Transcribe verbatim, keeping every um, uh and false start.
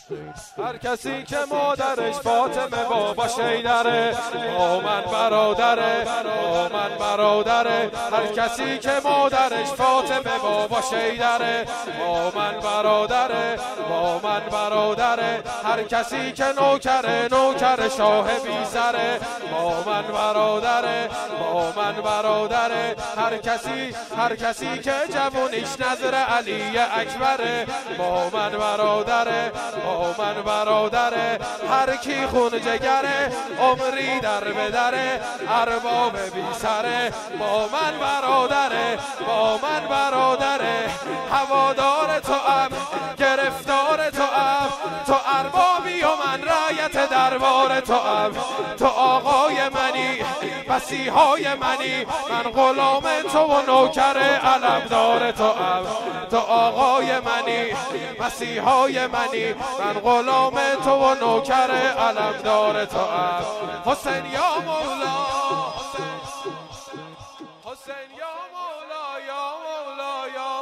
هر کسی که مادرش فاطمه بابا شیدره با من برادره، با من برادره. هر کسی که مادرش فاطمه بابا شیدره با من برادره، با من برادره. هر کسی که نوکره نوکر شاه بی سره با من برادره، با من برادره. هر کسی هر کسی که جوونیش نظر علی اکبره با من برادره، با من برادره. هر کی خون جگره عمری در بدره ارباب بی سره با من برادره، با من برادره. هوادار تو ام گرفتار تو ام، تو اربابی و من رعیت دربار تو ام. تو آقای منی مسیحای منی، من غلام تو و نوکر علمدار تو ام. تو آقای منی مسیحای منی، من غلام تو و نوکر علمدار تو ام. حسین یا مولا، حسین یا مولا، یا مولا یا